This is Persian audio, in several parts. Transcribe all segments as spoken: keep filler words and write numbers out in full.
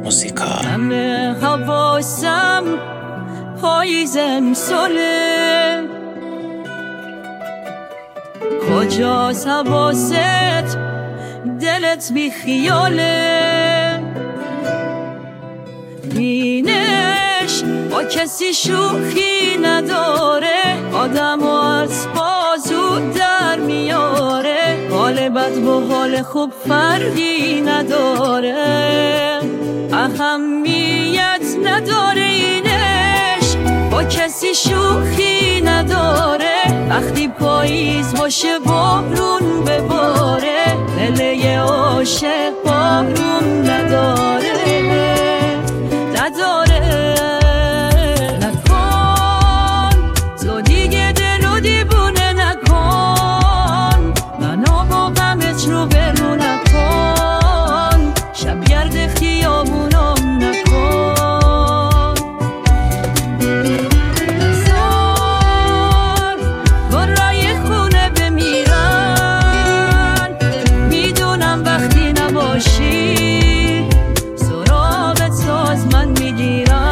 موسیقا همه حواسم پاییز امساله، کجاست حواست دلت بی خیاله؟ بینش با کسی شوخی نداره، آدم و از بازو در میاره، حال بد با حال خوب فرقی نداره، اهمیت نداره اینش با کسی شوخی نداره، وقتی پاییز باشه بارون بباره، دل عاشق بارون نداره نداره. نکن تو دیگه دل و دیوونه نکن، منو با غمت رو برو نکن، شب گرد خیابونم نکن، نزار برای خونه بمیرن، میدونم وقتی نباشی سراغت ساز من میگیرن.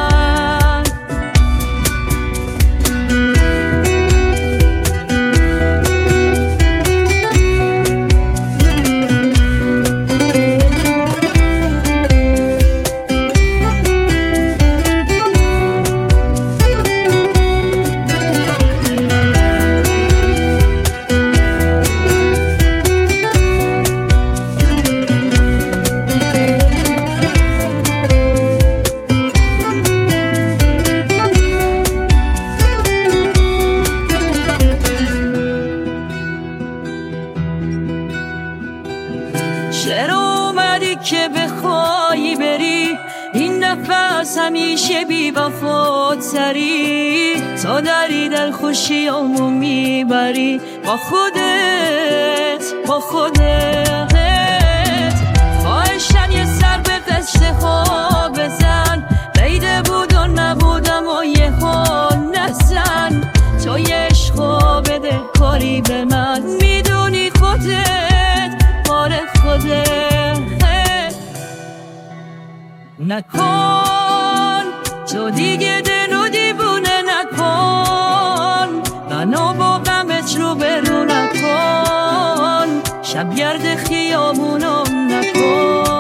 چرا اومدی که بخوای بری، این نفس همیشه بی وفاتری، تا دری دل خوشیامو میبری با خودت با خودت. خواهشن یه سر به قصه ها بزن، بیده بود و نبودم و یه ها نزن، تو یه عشقا بده کاری به من، میدونی خودت باره خودت. نکن تو دیگه دل و دیوونه نکن، منو با غمت رو برو نکن، شب گرد خیابونم نکن.